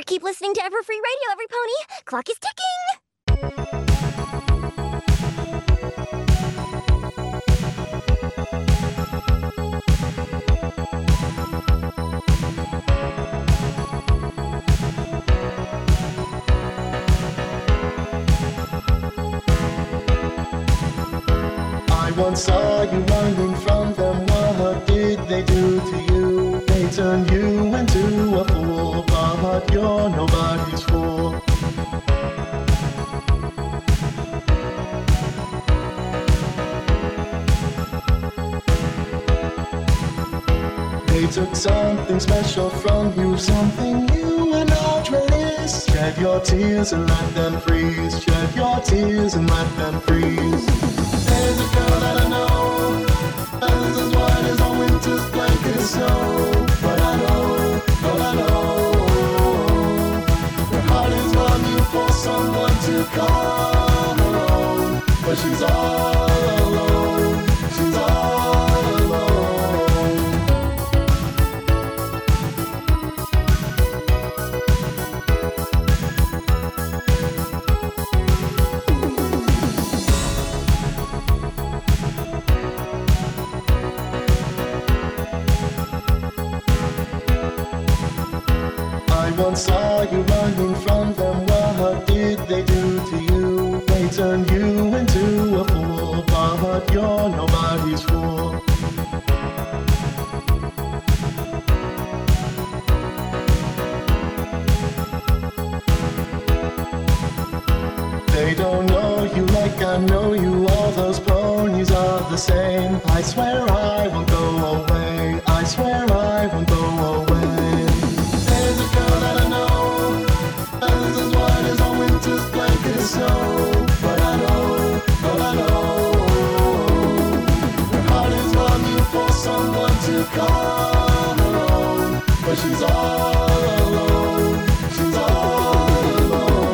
Keep listening to Everfree Radio, every pony. Clock is ticking. I once saw you running from them. What did they do to you? They turned you into a fool, but you're nobody's fool. They took something special from you, something you were not released. Shed your tears and let them freeze. Shed your tears and let them freeze. There's a girl that I know, feathers as white as a winter's blanket of snow. But I know, oh I know, her heart is longing for someone to call her own. But she's all alone, she's all alone. I once saw you running from them. What did they do to you? They turned you into a fool, but you're nobody's fool. They don't know you like I know you. All those ponies are the same. I swear I won't go away. I swear I won't go away. There's a girl that I know, feathers as white as a winter's blanket of snow. But I know, oh I know, her heart is longing for someone to call her own. But she's all alone, she's all alone.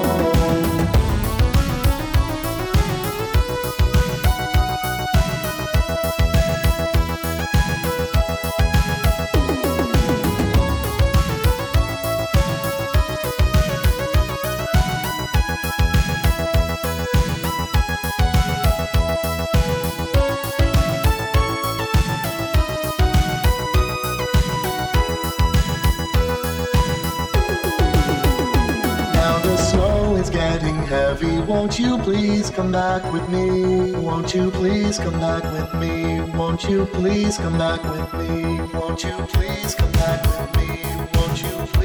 Heavy, won't you please come back with me? Won't you please come back with me? Won't you please come back with me? Won't you please come back with me? Won't you please?